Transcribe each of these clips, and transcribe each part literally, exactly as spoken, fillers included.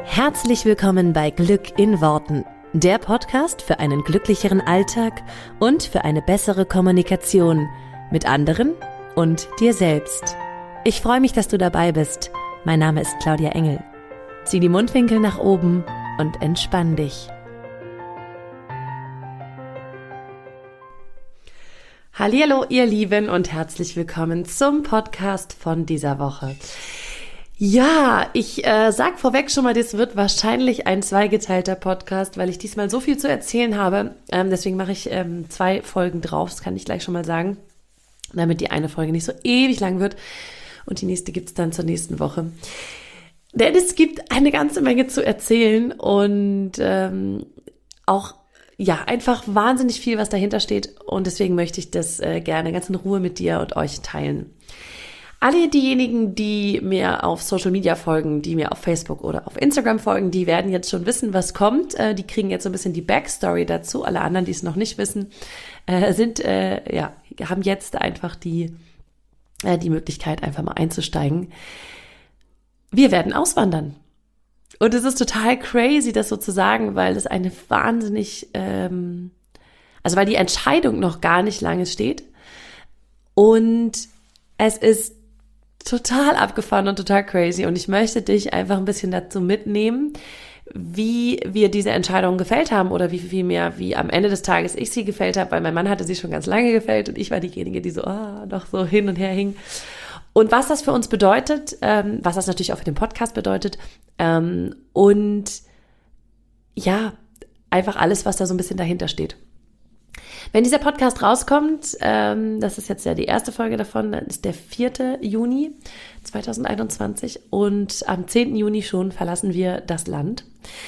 Herzlich willkommen bei Glück in Worten, der Podcast für einen glücklicheren Alltag und für eine bessere Kommunikation mit anderen und dir selbst. Ich freue mich, dass du dabei bist. Mein Name ist Claudia Engel. Zieh die Mundwinkel nach oben und entspann dich. Hallihallo, ihr Lieben, und herzlich willkommen zum Podcast von dieser Woche. Ja, ich äh, sag vorweg schon mal, das wird wahrscheinlich ein zweigeteilter Podcast, weil ich diesmal so viel zu erzählen habe. Ähm, deswegen mache ich ähm, zwei Folgen drauf, das kann ich gleich schon mal sagen, damit die eine Folge nicht so ewig lang wird und die nächste gibt's dann zur nächsten Woche. Denn es gibt eine ganze Menge zu erzählen und ähm, auch ja einfach wahnsinnig viel, was dahinter steht, und deswegen möchte ich das äh, gerne ganz in Ruhe mit dir und euch teilen. Alle diejenigen, die mir auf Social Media folgen, die mir auf Facebook oder auf Instagram folgen, die werden jetzt schon wissen, was kommt. Äh, die kriegen jetzt so ein bisschen die Backstory dazu. Alle anderen, die es noch nicht wissen, äh, sind äh, ja haben jetzt einfach die äh, die Möglichkeit, einfach mal einzusteigen. Wir werden auswandern. Und es ist total crazy, das so zu sagen, weil es eine wahnsinnig, ähm, also weil die Entscheidung noch gar nicht lange steht. Und es ist total abgefahren und total crazy, und ich möchte dich einfach ein bisschen dazu mitnehmen, wie wir diese Entscheidung gefällt haben oder wie viel mehr, wie am Ende des Tages ich sie gefällt habe, weil mein Mann hatte sie schon ganz lange gefällt und ich war diejenige, die so ah, noch so hin und her hing. Und was das für uns bedeutet, ähm, was das natürlich auch für den Podcast bedeutet, ähm, und ja, einfach alles, was da so ein bisschen dahinter steht. Wenn dieser Podcast rauskommt, ähm, das ist jetzt ja die erste Folge davon, dann ist der vierte Juni zweitausendeinundzwanzig, und am zehnten Juni schon verlassen wir das Land.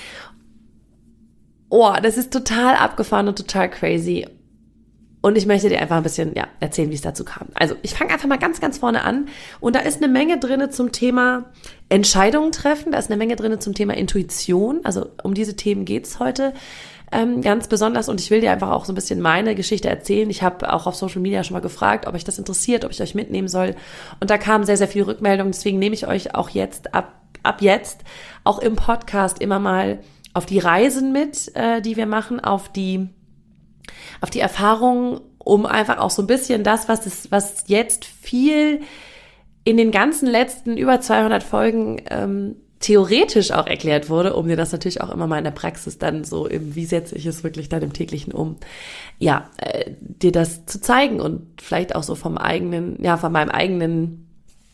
Oh, das ist total abgefahren und total crazy. Und ich möchte dir einfach ein bisschen ja, erzählen, wie es dazu kam. Also ich fange einfach mal ganz, ganz vorne an. Und da ist eine Menge drin zum Thema Entscheidungen treffen. Da ist eine Menge drin zum Thema Intuition. Also um diese Themen geht's heute ähm, ganz besonders. Und ich will dir einfach auch so ein bisschen meine Geschichte erzählen. Ich habe auch auf Social Media schon mal gefragt, ob euch das interessiert, ob ich euch mitnehmen soll. Und da kamen sehr, sehr viele Rückmeldungen. Deswegen nehme ich euch auch jetzt, ab, ab jetzt, auch im Podcast immer mal auf die Reisen mit, äh, die wir machen, auf die auf die Erfahrungen, um einfach auch so ein bisschen das, was es, was jetzt viel in den ganzen letzten über zweihundert Folgen ähm, theoretisch auch erklärt wurde, um dir das natürlich auch immer mal in der Praxis dann so im, wie setze ich es wirklich dann im täglichen um, ja, äh, dir das zu zeigen und vielleicht auch so vom eigenen, ja, von meinem eigenen,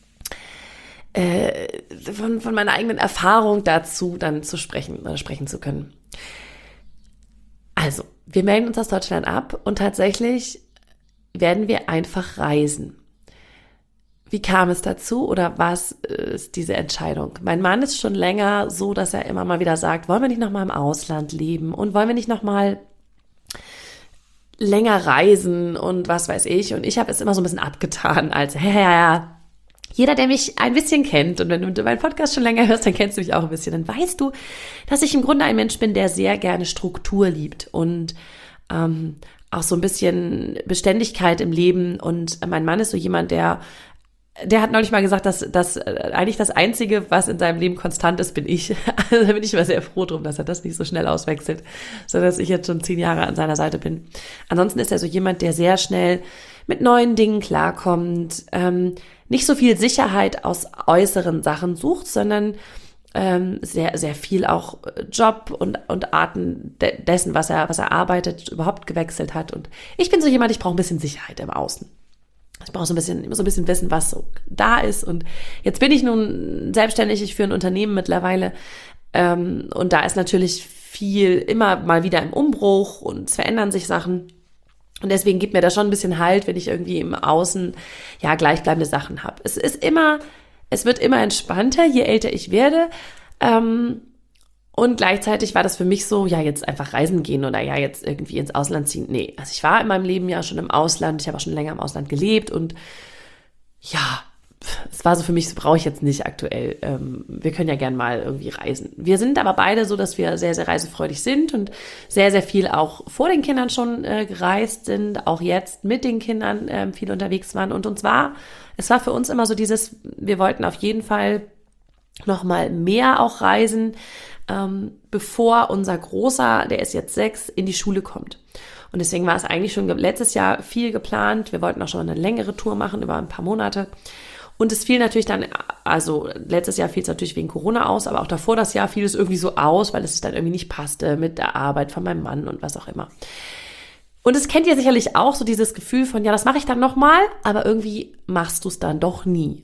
äh, von, von meiner eigenen Erfahrung dazu dann zu sprechen, oder sprechen zu können. Also, wir melden uns aus Deutschland ab und tatsächlich werden wir einfach reisen. Wie kam es dazu oder was ist diese Entscheidung? Mein Mann ist schon länger so, dass er immer mal wieder sagt, wollen wir nicht noch mal im Ausland leben und wollen wir nicht noch mal länger reisen und was weiß ich. Und ich habe es immer so ein bisschen abgetan als, ja, ja, ja. Jeder, der mich ein bisschen kennt, und wenn du meinen Podcast schon länger hörst, dann kennst du mich auch ein bisschen, dann weißt du, dass ich im Grunde ein Mensch bin, der sehr gerne Struktur liebt und ähm, auch so ein bisschen Beständigkeit im Leben. Und mein Mann ist so jemand, der der hat neulich mal gesagt, dass, dass eigentlich das Einzige, was in seinem Leben konstant ist, bin ich. Also da bin ich immer sehr froh drum, dass er das nicht so schnell auswechselt, sondern dass ich jetzt schon zehn Jahre an seiner Seite bin. Ansonsten ist er so jemand, der sehr schnell mit neuen Dingen klarkommt, ähm, nicht so viel Sicherheit aus äußeren Sachen sucht, sondern ähm, sehr, sehr viel auch Job und, und Arten de- dessen, was er, was er arbeitet, überhaupt gewechselt hat. Und ich bin so jemand, ich brauche ein bisschen Sicherheit im Außen. Ich brauche so ein bisschen, immer so ein bisschen wissen, was so da ist. Und jetzt bin ich nun selbstständig, ich führe ein Unternehmen mittlerweile. Ähm, und da ist natürlich viel immer mal wieder im Umbruch und es verändern sich Sachen. Und deswegen gibt mir das schon ein bisschen Halt, wenn ich irgendwie im Außen ja gleichbleibende Sachen habe. Es ist immer, es wird immer entspannter, je älter ich werde. Ähm, und gleichzeitig war das für mich so, ja, jetzt einfach reisen gehen oder ja, jetzt irgendwie ins Ausland ziehen. Nee, also ich war in meinem Leben ja schon im Ausland, ich habe auch schon länger im Ausland gelebt und ja, es war so für mich, so brauche ich jetzt nicht aktuell. Ähm, wir können ja gern mal irgendwie reisen. Wir sind aber beide so, dass wir sehr, sehr reisefreudig sind und sehr, sehr viel auch vor den Kindern schon äh, gereist sind, auch jetzt mit den Kindern äh, viel unterwegs waren. Und uns war, es war für uns immer so dieses, wir wollten auf jeden Fall noch mal mehr auch reisen, ähm, bevor unser Großer, der ist jetzt sechs, in die Schule kommt. Und deswegen war es eigentlich schon letztes Jahr viel geplant. Wir wollten auch schon eine längere Tour machen, über ein paar Monate. Und es fiel natürlich dann, also letztes Jahr fiel es natürlich wegen Corona aus, aber auch davor das Jahr fiel es irgendwie so aus, weil es dann irgendwie nicht passte mit der Arbeit von meinem Mann und was auch immer. Und es kennt ihr sicherlich auch, so dieses Gefühl von, ja, das mache ich dann nochmal, aber irgendwie machst du es dann doch nie.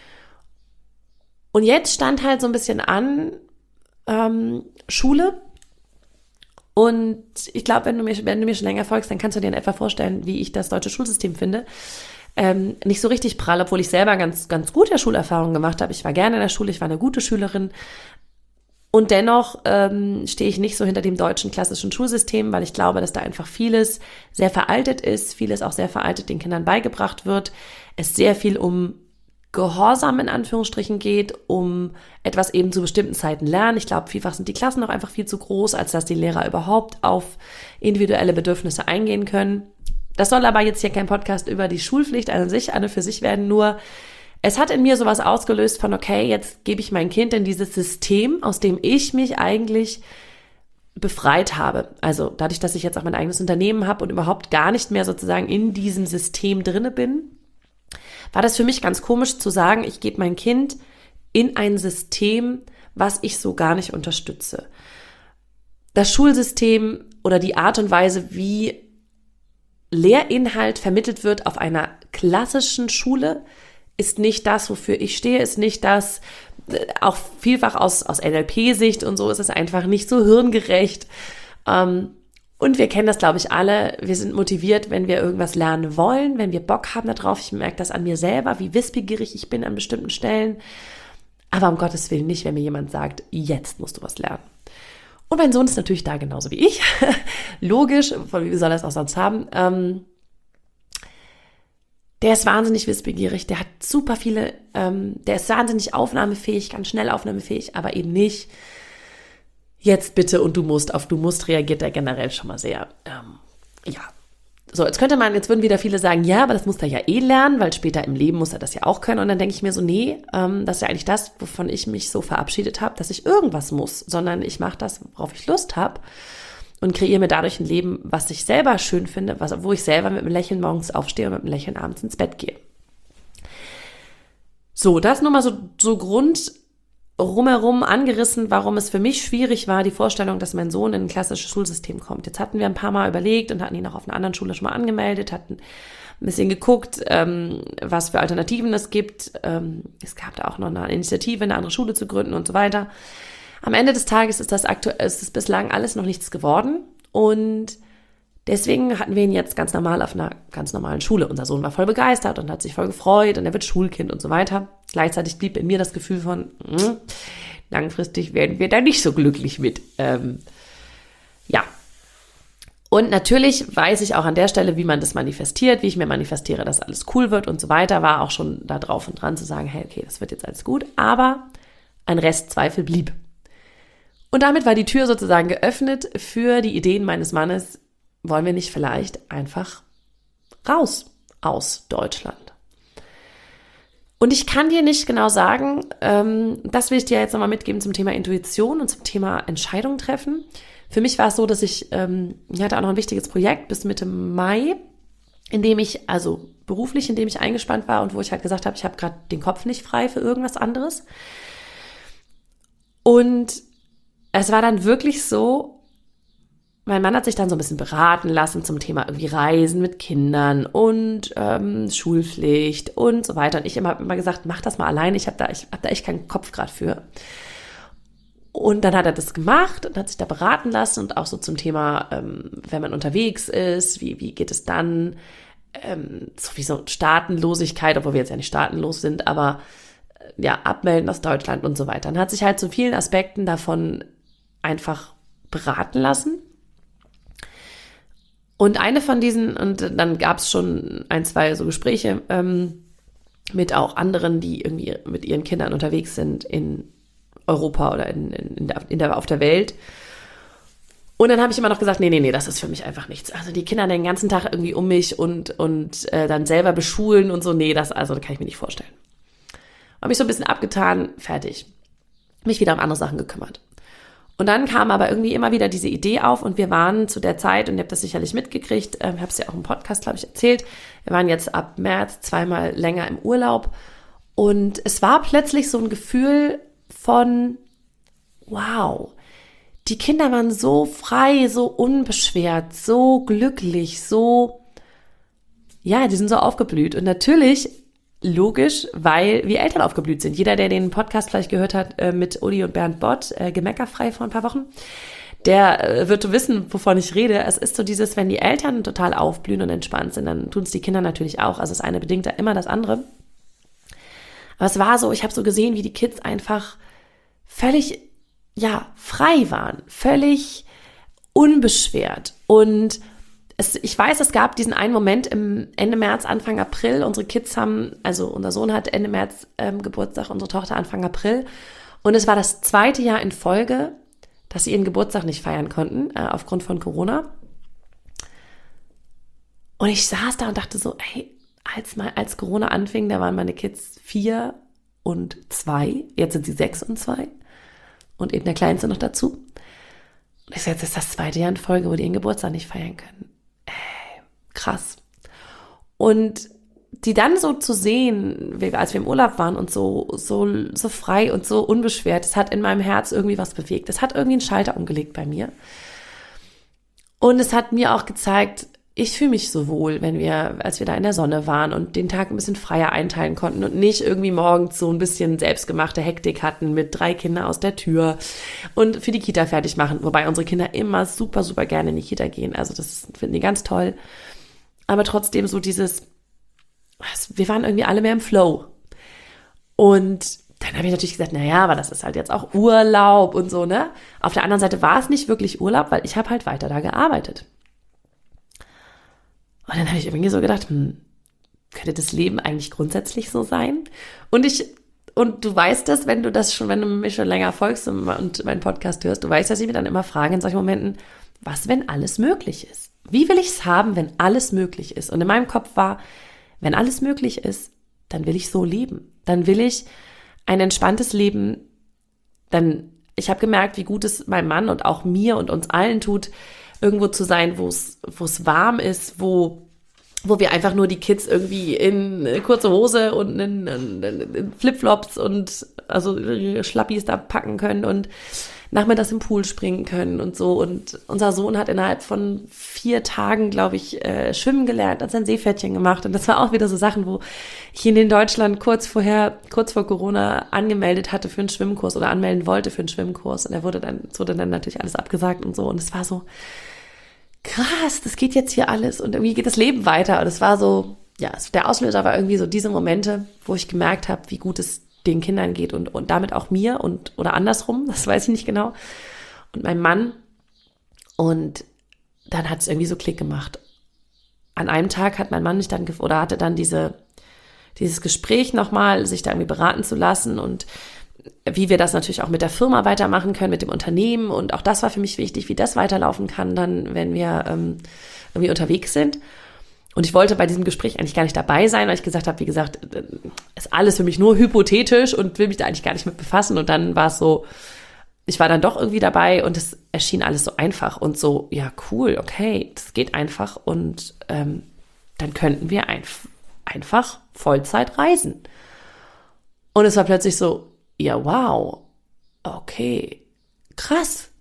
Und jetzt stand halt so ein bisschen an, ähm, Schule. Und ich glaube, wenn du mir, wenn du mir schon länger folgst, dann kannst du dir in etwa vorstellen, wie ich das deutsche Schulsystem finde. Ähm, nicht so richtig prall, obwohl ich selber ganz, ganz gute Schulerfahrungen gemacht habe. Ich war gerne in der Schule, ich war eine gute Schülerin. Und dennoch ähm, stehe ich nicht so hinter dem deutschen klassischen Schulsystem, weil ich glaube, dass da einfach vieles sehr veraltet ist, vieles auch sehr veraltet den Kindern beigebracht wird. Es sehr viel um Gehorsam in Anführungsstrichen geht, um etwas eben zu bestimmten Zeiten lernen. Ich glaube, vielfach sind die Klassen auch einfach viel zu groß, als dass die Lehrer überhaupt auf individuelle Bedürfnisse eingehen können. Das soll aber jetzt hier kein Podcast über die Schulpflicht an sich, an und für sich werden, nur es hat in mir sowas ausgelöst von, okay, jetzt gebe ich mein Kind in dieses System, aus dem ich mich eigentlich befreit habe. Also dadurch, dass ich jetzt auch mein eigenes Unternehmen habe und überhaupt gar nicht mehr sozusagen in diesem System drinne bin, war das für mich ganz komisch zu sagen, ich gebe mein Kind in ein System, was ich so gar nicht unterstütze. Das Schulsystem oder die Art und Weise, wie Lehrinhalt vermittelt wird auf einer klassischen Schule, ist nicht das, wofür ich stehe, ist nicht das, auch vielfach aus, aus N L P-Sicht und so ist es einfach nicht so hirngerecht. Ähm, und wir kennen das, glaube ich, alle. Wir sind motiviert, wenn wir irgendwas lernen wollen, wenn wir Bock haben darauf. Ich merke das an mir selber, wie wissbegierig ich bin an bestimmten Stellen. Aber um Gottes Willen nicht, wenn mir jemand sagt, jetzt musst du was lernen. Und mein Sohn ist natürlich da genauso wie ich. Logisch, wie soll er es auch sonst haben? Ähm, Der ist wahnsinnig wissbegierig, der hat super viele, ähm, der ist wahnsinnig aufnahmefähig, ganz schnell aufnahmefähig, aber eben nicht jetzt bitte und du musst, auf du musst reagiert er generell schon mal sehr, ähm, ja. So, jetzt könnte man, jetzt würden wieder viele sagen, ja, aber das muss er ja eh lernen, weil später im Leben muss er das ja auch können. Und dann denke ich mir so, nee, ähm, das ist ja eigentlich das, wovon ich mich so verabschiedet habe, dass ich irgendwas muss, sondern ich mache das, worauf ich Lust habe. Und kreiere mir dadurch ein Leben, was ich selber schön finde, was, wo ich selber mit einem Lächeln morgens aufstehe und mit einem Lächeln abends ins Bett gehe. So, das nur mal so, so Grund rumherum angerissen, warum es für mich schwierig war, die Vorstellung, dass mein Sohn in ein klassisches Schulsystem kommt. Jetzt hatten wir ein paar Mal überlegt und hatten ihn auch auf einer anderen Schule schon mal angemeldet, hatten ein bisschen geguckt, ähm, was für Alternativen es gibt. Ähm, es gab da auch noch eine Initiative, eine andere Schule zu gründen und so weiter. Am Ende des Tages ist das aktuell, ist es bislang alles noch nichts geworden und deswegen hatten wir ihn jetzt ganz normal auf einer ganz normalen Schule. Unser Sohn war voll begeistert und hat sich voll gefreut und er wird Schulkind und so weiter. Gleichzeitig blieb in mir das Gefühl von, mh, langfristig werden wir da nicht so glücklich mit. Ähm, ja. Und natürlich weiß ich auch an der Stelle, wie man das manifestiert, wie ich mir manifestiere, dass alles cool wird und so weiter. War auch schon da drauf und dran zu sagen, hey, okay, das wird jetzt alles gut. Aber ein Rest Zweifel blieb. Und damit war die Tür sozusagen geöffnet für die Ideen meines Mannes, wollen wir nicht vielleicht einfach raus aus Deutschland? Und ich kann dir nicht genau sagen, ähm, das will ich dir jetzt nochmal mitgeben zum Thema Intuition und zum Thema Entscheidung treffen. Für mich war es so, dass ich, ähm, ich hatte auch noch ein wichtiges Projekt bis Mitte Mai, in dem ich, also beruflich, in dem ich eingespannt war und wo ich halt gesagt habe, ich habe gerade den Kopf nicht frei für irgendwas anderes. Und es war dann wirklich so, mein Mann hat sich dann so ein bisschen beraten lassen zum Thema irgendwie Reisen mit Kindern und ähm, Schulpflicht und so weiter. Und ich immer immer gesagt, mach das mal alleine, ich habe da, ich hab da echt keinen Kopf gerade für. Und dann hat er das gemacht und hat sich da beraten lassen und auch so zum Thema, ähm, wenn man unterwegs ist, wie, wie geht es dann, ähm, sowieso Staatenlosigkeit, obwohl wir jetzt ja nicht staatenlos sind, aber äh, ja, abmelden aus Deutschland und so weiter. Dann hat sich halt zu vielen Aspekten davon einfach beraten lassen. Und eine von diesen, und dann gab es schon ein, zwei so Gespräche ähm, mit auch anderen, die irgendwie mit ihren Kindern unterwegs sind in Europa oder in, in, in der, in der, auf der Welt. Und dann habe ich immer noch gesagt, nee, nee, nee, das ist für mich einfach nichts. Also die Kinder den ganzen Tag irgendwie um mich und, und äh, dann selber beschulen und so, nee, das, also das kann ich mir nicht vorstellen. Habe mich so ein bisschen abgetan, fertig. Mich wieder um andere Sachen gekümmert. Und dann kam aber irgendwie immer wieder diese Idee auf und wir waren zu der Zeit, und ihr habt das sicherlich mitgekriegt, ich ähm, habe es ja auch im Podcast, glaube ich, erzählt, wir waren jetzt ab März zweimal länger im Urlaub und es war plötzlich so ein Gefühl von, wow, die Kinder waren so frei, so unbeschwert, so glücklich, so, ja, die sind so aufgeblüht und natürlich logisch, weil wir Eltern aufgeblüht sind. Jeder, der den Podcast vielleicht gehört hat äh, mit Uli und Bernd Bott, äh, Gemeckerfrei vor ein paar Wochen, der äh, wird wissen, wovon ich rede. Es ist so dieses, wenn die Eltern total aufblühen und entspannt sind, dann tun es die Kinder natürlich auch. Also das eine bedingt ja immer das andere. Aber es war so, ich habe so gesehen, wie die Kids einfach völlig, ja, frei waren, völlig unbeschwert und Es, ich weiß, es gab diesen einen Moment im Ende März, Anfang April. Unsere Kids haben, also unser Sohn hat Ende März ähm, Geburtstag, unsere Tochter Anfang April. Und es war das zweite Jahr in Folge, dass sie ihren Geburtstag nicht feiern konnten, äh, aufgrund von Corona. Und ich saß da und dachte so, ey, als, mal, als Corona anfing, da waren meine Kids vier und zwei. Jetzt sind sie sechs und zwei. Und eben der Kleinste noch dazu. Und ich sage, jetzt ist das zweite Jahr in Folge, wo die ihren Geburtstag nicht feiern können. Krass. Und die dann so zu sehen, als wir im Urlaub waren und so, so, so frei und so unbeschwert, das hat in meinem Herz irgendwie was bewegt. Das hat irgendwie einen Schalter umgelegt bei mir. Und es hat mir auch gezeigt, ich fühle mich so wohl, wenn wir, als wir da in der Sonne waren und den Tag ein bisschen freier einteilen konnten und nicht irgendwie morgens so ein bisschen selbstgemachte Hektik hatten mit drei Kindern aus der Tür und für die Kita fertig machen, wobei unsere Kinder immer super, super gerne in die Kita gehen. Also das finden die ganz toll. Aber trotzdem so dieses, wir waren irgendwie alle mehr im Flow. Und dann habe ich natürlich gesagt, naja, aber das ist halt jetzt auch Urlaub und so, ne? Auf der anderen Seite war es nicht wirklich Urlaub, weil ich habe halt weiter da gearbeitet. Und dann habe ich irgendwie so gedacht, hm, könnte das Leben eigentlich grundsätzlich so sein? Und ich, und du weißt das, wenn du das schon, wenn du mich schon länger folgst und meinen Podcast hörst, du weißt, dass ich mir dann immer frage in solchen Momenten, was, wenn alles möglich ist? Wie will ich es haben, wenn alles möglich ist? Und in meinem Kopf war, wenn alles möglich ist, dann will ich so leben. Dann will ich ein entspanntes Leben. Dann, ich habe gemerkt, wie gut es meinem Mann und auch mir und uns allen tut, irgendwo zu sein, wo es wo es warm ist, wo wo wir einfach nur die Kids irgendwie in kurze Hose und in, in, in Flipflops und also Schlappis da packen können und nachmittags im Pool springen können und so. Und unser Sohn hat innerhalb von vier Tagen, glaube ich, äh, schwimmen gelernt, hat sein Seepferdchen gemacht. Und das war auch wieder so Sachen, wo ich ihn in Deutschland kurz vorher, kurz vor Corona angemeldet hatte für einen Schwimmkurs oder anmelden wollte für einen Schwimmkurs. Und er wurde dann, es wurde dann natürlich alles abgesagt und so. Und es war so, krass, das geht jetzt hier alles und irgendwie geht das Leben weiter. Und es war so, ja, der Auslöser war irgendwie so diese Momente, wo ich gemerkt habe, wie gut es den Kindern geht und, und damit auch mir und oder andersrum, das weiß ich nicht genau, und meinem Mann. Und dann hat es irgendwie so Klick gemacht. An einem Tag hat mein Mann mich dann, oder hatte dann diese, dieses Gespräch nochmal, sich da irgendwie beraten zu lassen und wie wir das natürlich auch mit der Firma weitermachen können, mit dem Unternehmen. Und auch das war für mich wichtig, wie das weiterlaufen kann dann, wenn wir ähm, irgendwie unterwegs sind. Und ich wollte bei diesem Gespräch eigentlich gar nicht dabei sein, weil ich gesagt habe, wie gesagt, ist alles für mich nur hypothetisch und will mich da eigentlich gar nicht mit befassen. Und dann war es so, ich war dann doch irgendwie dabei und es erschien alles so einfach und so, ja cool, okay, das geht einfach und ähm, dann könnten wir einf- einfach Vollzeit reisen. Und es war plötzlich so, ja wow, okay, krass.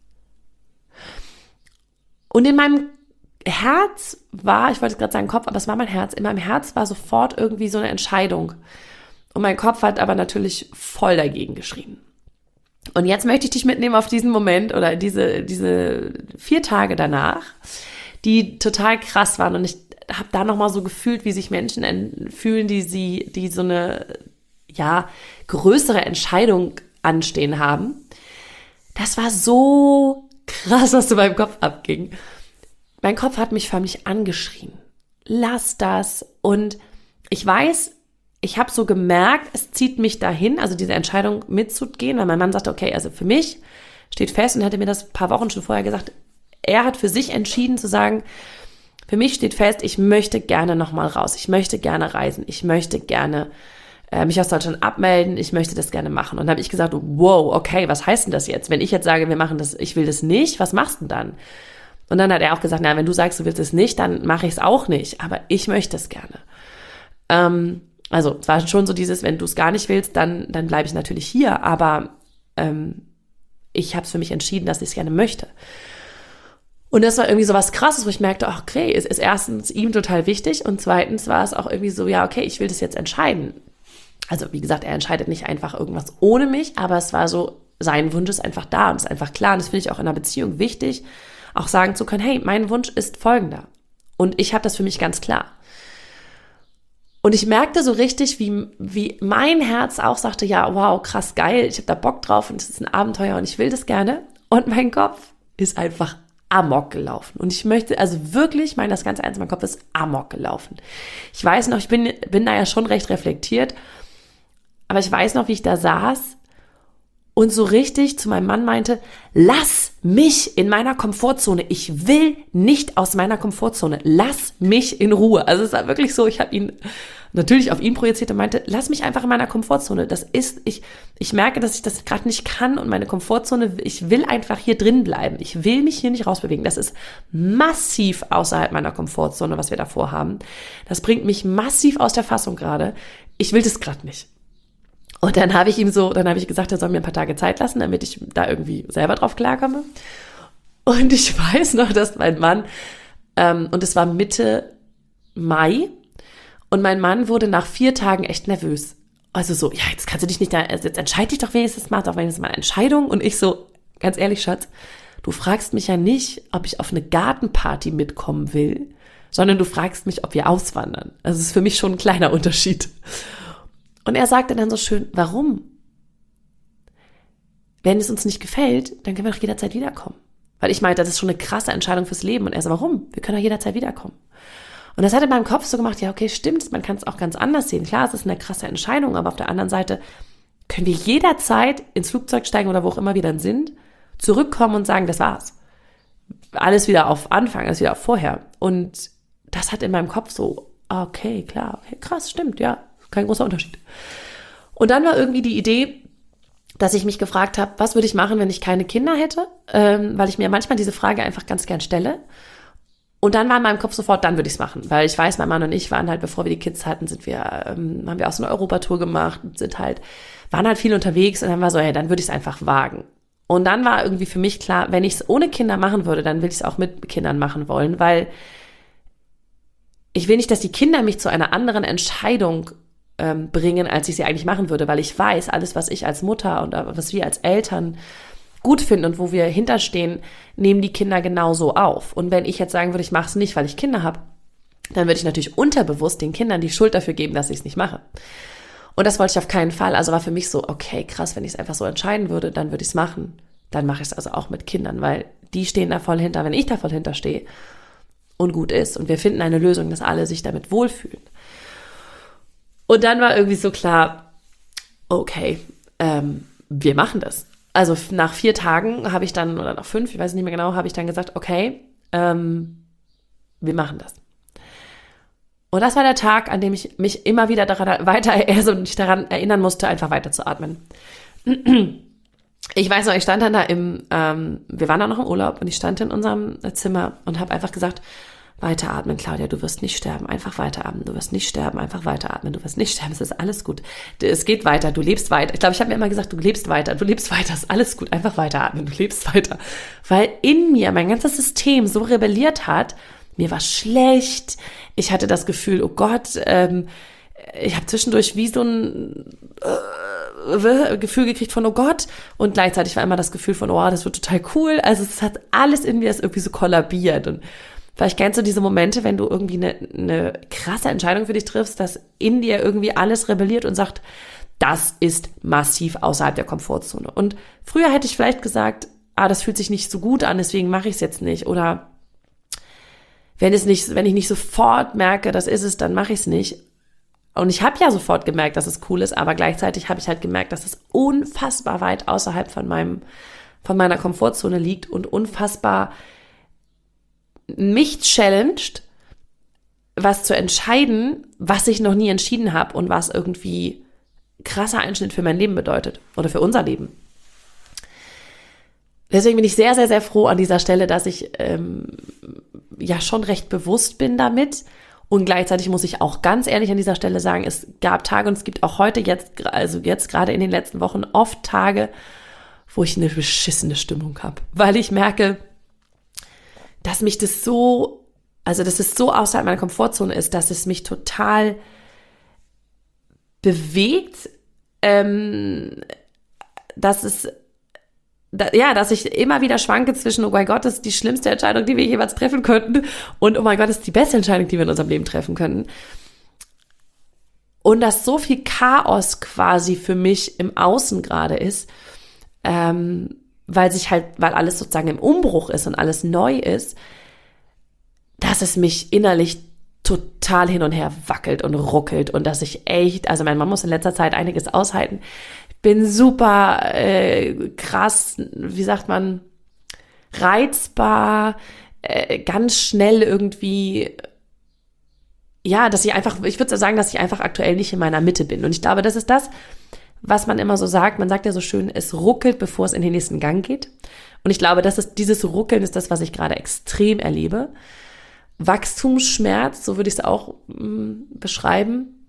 Und in meinem Herz war, ich wollte gerade sagen Kopf, aber es war mein Herz, in meinem Herz war sofort irgendwie so eine Entscheidung. Und mein Kopf hat aber natürlich voll dagegen geschrien. Und jetzt möchte ich dich mitnehmen auf diesen Moment oder diese, diese vier Tage danach, die total krass waren. Und ich habe da nochmal so gefühlt, wie sich Menschen fühlen, die sie, die so eine, ja, größere Entscheidung anstehen haben. Das war so krass, was in meinem Kopf abging. Mein Kopf hat mich förmlich angeschrien. Lass das. Und ich weiß, ich habe so gemerkt, es zieht mich dahin, also diese Entscheidung mitzugehen, weil mein Mann sagte, okay, also für mich steht fest und hatte mir das ein paar Wochen schon vorher gesagt, er hat für sich entschieden zu sagen, für mich steht fest, ich möchte gerne nochmal raus, ich möchte gerne reisen, ich möchte gerne äh, mich aus Deutschland abmelden, ich möchte das gerne machen. Und dann habe ich gesagt, wow, okay, was heißt denn das jetzt? Wenn ich jetzt sage, wir machen das, ich will das nicht, was machst du denn dann? Und dann hat er auch gesagt, na, wenn du sagst, du willst es nicht, dann mache ich es auch nicht, aber ich möchte es gerne. Ähm, also es war schon so dieses, wenn du es gar nicht willst, dann, dann bleibe ich natürlich hier, aber ähm, ich habe es für mich entschieden, dass ich es gerne möchte. Und das war irgendwie so was Krasses, wo ich merkte, ach, okay, es ist erstens ihm total wichtig und zweitens war es auch irgendwie so, ja, okay, ich will das jetzt entscheiden. Also wie gesagt, er entscheidet nicht einfach irgendwas ohne mich, aber es war so, sein Wunsch ist einfach da und ist einfach klar. Und das finde ich auch in einer Beziehung wichtig, auch sagen zu können, hey, mein Wunsch ist folgender. Und ich habe das für mich ganz klar. Und ich merkte so richtig, wie, wie mein Herz auch sagte, ja, wow, krass, geil, ich habe da Bock drauf und es ist ein Abenteuer und ich will das gerne. Und mein Kopf ist einfach amok gelaufen. Und ich möchte, also wirklich, ich meine das ganz ernst, mein Kopf ist amok gelaufen. Ich weiß noch, ich bin, bin da ja schon recht reflektiert, aber ich weiß noch, wie ich da saß und so richtig zu meinem Mann meinte, lass mich in meiner Komfortzone. Ich will nicht aus meiner Komfortzone. Lass mich in Ruhe. Also es war wirklich so, ich habe ihn natürlich auf ihn projiziert und meinte, lass mich einfach in meiner Komfortzone. Das ist, ich, ich merke, dass ich das gerade nicht kann und meine Komfortzone, ich will einfach hier drin bleiben. Ich will mich hier nicht rausbewegen. Das ist massiv außerhalb meiner Komfortzone, was wir davor haben. Das bringt mich massiv aus der Fassung gerade. Ich will das gerade nicht. Und dann habe ich ihm so, dann habe ich gesagt, er soll mir ein paar Tage Zeit lassen, damit ich da irgendwie selber drauf klarkomme. Und ich weiß noch, dass mein Mann, ähm, und es war Mitte Mai, und mein Mann wurde nach vier Tagen echt nervös. Also so, ja, jetzt kannst du dich nicht da, jetzt entscheid dich doch wenigstens mal, doch wenigstens mal eine Entscheidung. Und ich so, ganz ehrlich, Schatz, du fragst mich ja nicht, ob ich auf eine Gartenparty mitkommen will, sondern du fragst mich, ob wir auswandern. Also es ist für mich schon ein kleiner Unterschied. Und er sagte dann so schön, warum? Wenn es uns nicht gefällt, dann können wir doch jederzeit wiederkommen. Weil ich meinte, das ist schon eine krasse Entscheidung fürs Leben. Und er so, warum? Wir können doch jederzeit wiederkommen. Und das hat in meinem Kopf so gemacht, ja, okay, stimmt, man kann es auch ganz anders sehen. Klar, es ist eine krasse Entscheidung, aber auf der anderen Seite können wir jederzeit ins Flugzeug steigen oder wo auch immer wir dann sind, zurückkommen und sagen, das war's. Alles wieder auf Anfang, alles wieder auf vorher. Und das hat in meinem Kopf so, okay, klar, okay, krass, stimmt, ja. Kein großer Unterschied. Und dann war irgendwie die Idee, dass ich mich gefragt habe, was würde ich machen, wenn ich keine Kinder hätte? Ähm, weil ich mir manchmal diese Frage einfach ganz gern stelle. Und dann war in meinem Kopf sofort, dann würde ich es machen. Weil ich weiß, mein Mann und ich waren halt, bevor wir die Kids hatten, sind wir, ähm, haben wir auch so eine Europatour gemacht, sind halt, waren halt viel unterwegs und dann war so, hey, dann würde ich es einfach wagen. Und dann war irgendwie für mich klar, wenn ich es ohne Kinder machen würde, dann will ich es auch mit Kindern machen wollen, weil ich will nicht, dass die Kinder mich zu einer anderen Entscheidung bringen, als ich sie eigentlich machen würde, weil ich weiß, alles, was ich als Mutter und was wir als Eltern gut finden und wo wir hinterstehen, nehmen die Kinder genauso auf. Und wenn ich jetzt sagen würde, ich mache es nicht, weil ich Kinder habe, dann würde ich natürlich unterbewusst den Kindern die Schuld dafür geben, dass ich es nicht mache. Und das wollte ich auf keinen Fall. Also war für mich so, okay, krass, wenn ich es einfach so entscheiden würde, dann würde ich es machen. Dann mache ich es also auch mit Kindern, weil die stehen da voll hinter, wenn ich da voll hinterstehe und gut ist. Und wir finden eine Lösung, dass alle sich damit wohlfühlen. Und dann war irgendwie so klar, okay, ähm, wir machen das. Also nach vier Tagen habe ich dann, oder nach fünf, ich weiß nicht mehr genau, habe ich dann gesagt, okay, ähm, wir machen das. Und das war der Tag, an dem ich mich immer wieder daran weiter, also nicht daran erinnern musste, einfach weiter zu atmen. Ich weiß noch, ich stand dann da im, ähm, wir waren da noch im Urlaub und ich stand in unserem Zimmer und habe einfach gesagt, weiteratmen, Claudia, du wirst nicht sterben, einfach weiteratmen, du wirst nicht sterben, einfach weiteratmen, du wirst nicht sterben, es ist alles gut, es geht weiter, du lebst weiter. Ich glaube, ich habe mir immer gesagt, du lebst weiter, du lebst weiter, es ist alles gut, einfach weiteratmen, du lebst weiter. Weil in mir mein ganzes System so rebelliert hat, mir war schlecht, ich hatte das Gefühl, oh Gott, ähm, ich habe zwischendurch wie so ein äh, Gefühl gekriegt von, oh Gott, und gleichzeitig war immer das Gefühl von, oh, das wird total cool, also es hat alles in mir ist irgendwie so kollabiert. Und vielleicht kennst du diese Momente, wenn du irgendwie eine, eine krasse Entscheidung für dich triffst, dass in dir irgendwie alles rebelliert und sagt, das ist massiv außerhalb der Komfortzone. Und früher hätte ich vielleicht gesagt, ah, das fühlt sich nicht so gut an, deswegen mache ich es jetzt nicht. Oder wenn es nicht, wenn ich nicht sofort merke, das ist es, dann mache ich es nicht. Und ich habe ja sofort gemerkt, dass es cool ist, aber gleichzeitig habe ich halt gemerkt, dass es unfassbar weit außerhalb von meinem, von meiner Komfortzone liegt und unfassbar mich challenged, was zu entscheiden, was ich noch nie entschieden habe und was irgendwie krasser Einschnitt für mein Leben bedeutet oder für unser Leben. Deswegen bin ich sehr, sehr, sehr froh an dieser Stelle, dass ich ähm, ja schon recht bewusst bin damit. Und gleichzeitig muss ich auch ganz ehrlich an dieser Stelle sagen, es gab Tage und es gibt auch heute jetzt, also jetzt gerade in den letzten Wochen oft Tage, wo ich eine beschissene Stimmung habe. Weil ich merke, dass mich das so, also dass es so außerhalb meiner Komfortzone ist, dass es mich total bewegt, ähm, dass es Da, ja, dass ich immer wieder schwanke zwischen, oh mein Gott, das ist die schlimmste Entscheidung, die wir jeweils treffen könnten, und oh mein Gott, das ist die beste Entscheidung, die wir in unserem Leben treffen könnten. Und dass so viel Chaos quasi für mich im Außen gerade ist, ähm, weil sich halt, weil alles sozusagen im Umbruch ist und alles neu ist, dass es mich innerlich total hin und her wackelt und ruckelt und dass ich echt, also mein Mann muss in letzter Zeit einiges aushalten. Bin super äh, krass, wie sagt man, reizbar, äh, ganz schnell irgendwie, ja, dass ich einfach, ich würde sagen, dass ich einfach aktuell nicht in meiner Mitte bin. Und ich glaube, das ist das, was man immer so sagt. Man sagt ja so schön, es ruckelt, bevor es in den nächsten Gang geht. Und ich glaube, das ist, dieses Ruckeln ist das, was ich gerade extrem erlebe. Wachstumsschmerz, so würde ich es auch mh, beschreiben.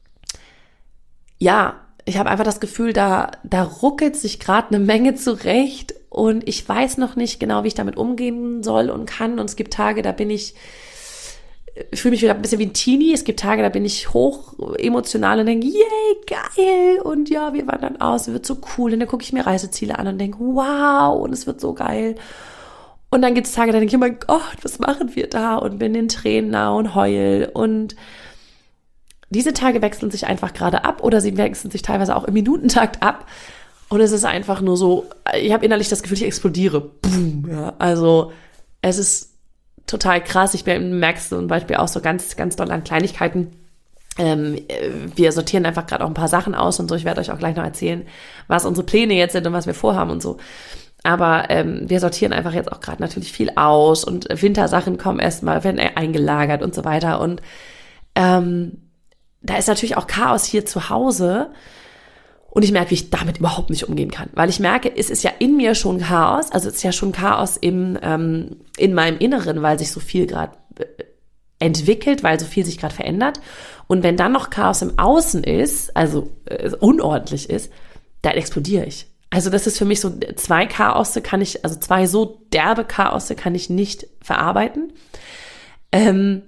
Ja, ich habe einfach das Gefühl, da, da ruckelt sich gerade eine Menge zurecht und ich weiß noch nicht genau, wie ich damit umgehen soll und kann. Und es gibt Tage, da bin ich, ich fühle mich wieder ein bisschen wie ein Teenie. Es gibt Tage, da bin ich hoch emotional und denke, yay, geil. Und ja, wir wandern aus, es wird so cool. Und dann gucke ich mir Reiseziele an und denke, wow, und es wird so geil. Und dann gibt es Tage, da denke ich, oh mein Gott, was machen wir da? Und bin in Tränen nah und heul. Und diese Tage wechseln sich einfach gerade ab oder sie wechseln sich teilweise auch im Minutentakt ab. Und es ist einfach nur so, ich habe innerlich das Gefühl, ich explodiere. Boom, ja. Also es ist total krass. Ich merke es zum Beispiel auch so ganz, ganz doll an Kleinigkeiten. Ähm, wir sortieren einfach gerade auch ein paar Sachen aus und so. Ich werde euch auch gleich noch erzählen, was unsere Pläne jetzt sind und was wir vorhaben und so. Aber ähm, wir sortieren einfach jetzt auch gerade natürlich viel aus und Wintersachen kommen erstmal, werden eingelagert und so weiter. Und ähm, da ist natürlich auch Chaos hier zu Hause und ich merke, wie ich damit überhaupt nicht umgehen kann, weil ich merke, es ist ja in mir schon Chaos, also es ist ja schon Chaos im, ähm, in meinem Inneren, weil sich so viel gerade entwickelt, weil so viel sich gerade verändert, und wenn dann noch Chaos im Außen ist, also äh, unordentlich ist, dann explodiere ich. Also das ist für mich so, zwei Chaosse kann ich, also zwei so derbe Chaosse kann ich nicht verarbeiten. Ähm,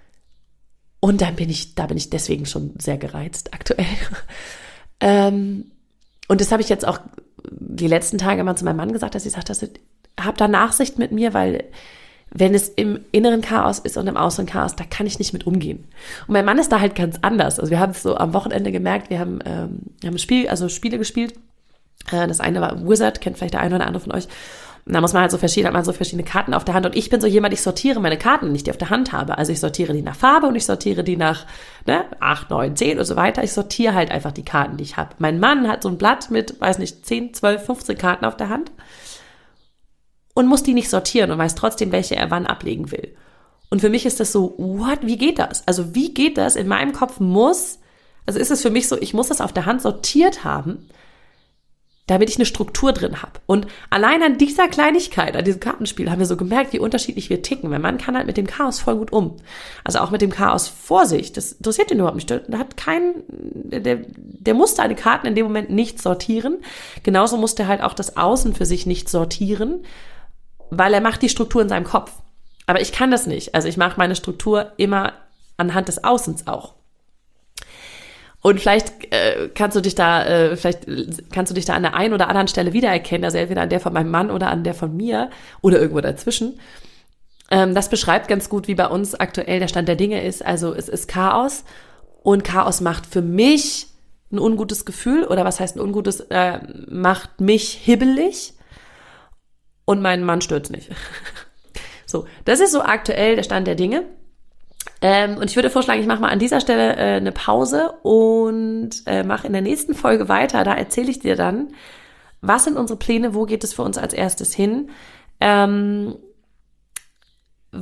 Und dann bin ich, da bin ich deswegen schon sehr gereizt aktuell. ähm, und das habe ich jetzt auch die letzten Tage mal zu meinem Mann gesagt, dass ich sagte, hab da Nachsicht mit mir, weil wenn es im inneren Chaos ist und im äußeren Chaos, da kann ich nicht mit umgehen. Und mein Mann ist da halt ganz anders. Also wir haben es so am Wochenende gemerkt, wir haben, ähm, wir haben ein Spiel, also Spiele gespielt. Äh, das eine war Wizard, kennt vielleicht der eine oder andere von euch. Und da muss man halt so verschiedene, hat man so verschiedene Karten auf der Hand. Und ich bin so jemand, ich sortiere meine Karten nicht, die ich auf der Hand habe. Also ich sortiere die nach Farbe und ich sortiere die nach ne, acht, neun, zehn und so weiter. Ich sortiere halt einfach die Karten, die ich habe. Mein Mann hat so ein Blatt mit, weiß nicht, zehn, zwölf, fünfzehn Karten auf der Hand und muss die nicht sortieren und weiß trotzdem, welche er wann ablegen will. Und für mich ist das so, what, wie geht das? Also wie geht das? In meinem Kopf muss, also ist es für mich so, ich muss das auf der Hand sortiert haben, damit ich eine Struktur drin habe. Und allein an dieser Kleinigkeit, an diesem Kartenspiel, haben wir so gemerkt, wie unterschiedlich wir ticken. Mein Mann kann halt mit dem Chaos voll gut um. Also auch mit dem Chaos vor sich. Das interessiert ihn überhaupt nicht. Der hat keinen, der, der musste eine Karten in dem Moment nicht sortieren. Genauso musste er halt auch das Außen für sich nicht sortieren, weil er macht die Struktur in seinem Kopf. Aber ich kann das nicht. Also ich mache meine Struktur immer anhand des Außens auch. Und vielleicht äh, kannst du dich da, äh, vielleicht kannst du dich da an der einen oder anderen Stelle wiedererkennen, also entweder an der von meinem Mann oder an der von mir oder irgendwo dazwischen. Ähm, das beschreibt ganz gut, wie bei uns aktuell der Stand der Dinge ist. Also es ist Chaos und Chaos macht für mich ein ungutes Gefühl, oder was heißt ein ungutes, äh, macht mich hibbelig und meinen Mann stört's nicht. So, das ist so aktuell der Stand der Dinge. Ähm, und ich würde vorschlagen, ich mache mal an dieser Stelle äh, eine Pause und äh, mache in der nächsten Folge weiter. Da erzähle ich dir dann, was sind unsere Pläne, wo geht es für uns als erstes hin, ähm,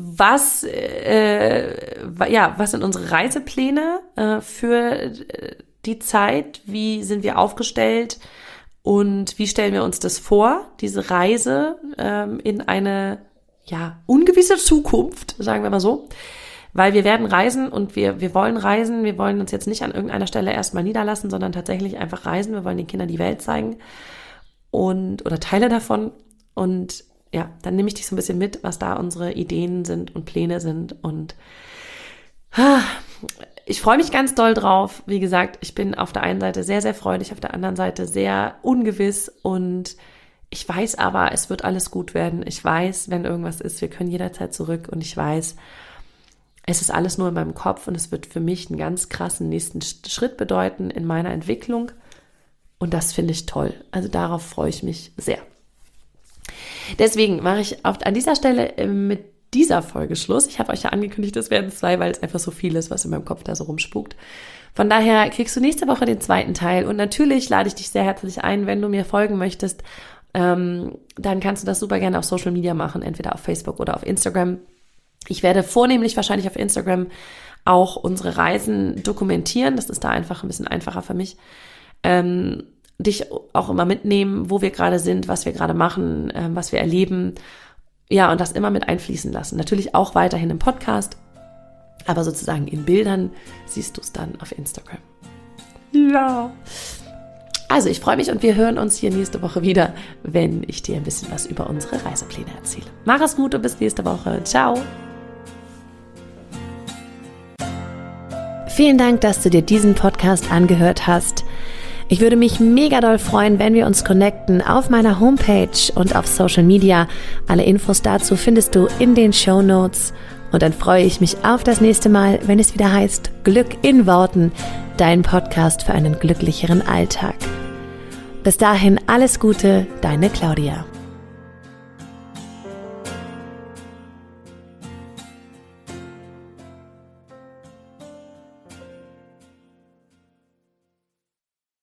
was, äh, ja, was sind unsere Reisepläne äh, für die Zeit, wie sind wir aufgestellt und wie stellen wir uns das vor, diese Reise ähm, in eine ja ungewisse Zukunft, sagen wir mal so. Weil wir werden reisen und wir, wir wollen reisen. Wir wollen uns jetzt nicht an irgendeiner Stelle erstmal niederlassen, sondern tatsächlich einfach reisen. Wir wollen den Kindern die Welt zeigen und oder Teile davon. Und ja, dann nehme ich dich so ein bisschen mit, was da unsere Ideen sind und Pläne sind. Und ah, ich freue mich ganz doll drauf. Wie gesagt, ich bin auf der einen Seite sehr, sehr freudig, auf der anderen Seite sehr ungewiss. Und ich weiß aber, es wird alles gut werden. Ich weiß, wenn irgendwas ist, wir können jederzeit zurück. Und ich weiß, es ist alles nur in meinem Kopf und es wird für mich einen ganz krassen nächsten Schritt bedeuten in meiner Entwicklung. Und das finde ich toll. Also darauf freue ich mich sehr. Deswegen mache ich auf, an dieser Stelle mit dieser Folge Schluss. Ich habe euch ja angekündigt, es werden zwei, weil es einfach so viel ist, was in meinem Kopf da so rumspukt. Von daher kriegst du nächste Woche den zweiten Teil. Und natürlich lade ich dich sehr herzlich ein, wenn du mir folgen möchtest, ähm, dann kannst du das super gerne auf Social Media machen, entweder auf Facebook oder auf Instagram. Ich werde vornehmlich wahrscheinlich auf Instagram auch unsere Reisen dokumentieren. Das ist da einfach ein bisschen einfacher für mich. Ähm, dich auch immer mitnehmen, wo wir gerade sind, was wir gerade machen, ähm, was wir erleben. Ja, und das immer mit einfließen lassen. Natürlich auch weiterhin im Podcast, aber sozusagen in Bildern siehst du es dann auf Instagram. Ja. Also ich freue mich und wir hören uns hier nächste Woche wieder, wenn ich dir ein bisschen was über unsere Reisepläne erzähle. Mach es gut und bis nächste Woche. Ciao. Vielen Dank, dass du dir diesen Podcast angehört hast. Ich würde mich mega doll freuen, wenn wir uns connecten auf meiner Homepage und auf Social Media. Alle Infos dazu findest du in den Shownotes. Und dann freue ich mich auf das nächste Mal, wenn es wieder heißt Glück in Worten, dein Podcast für einen glücklicheren Alltag. Bis dahin alles Gute, deine Claudia.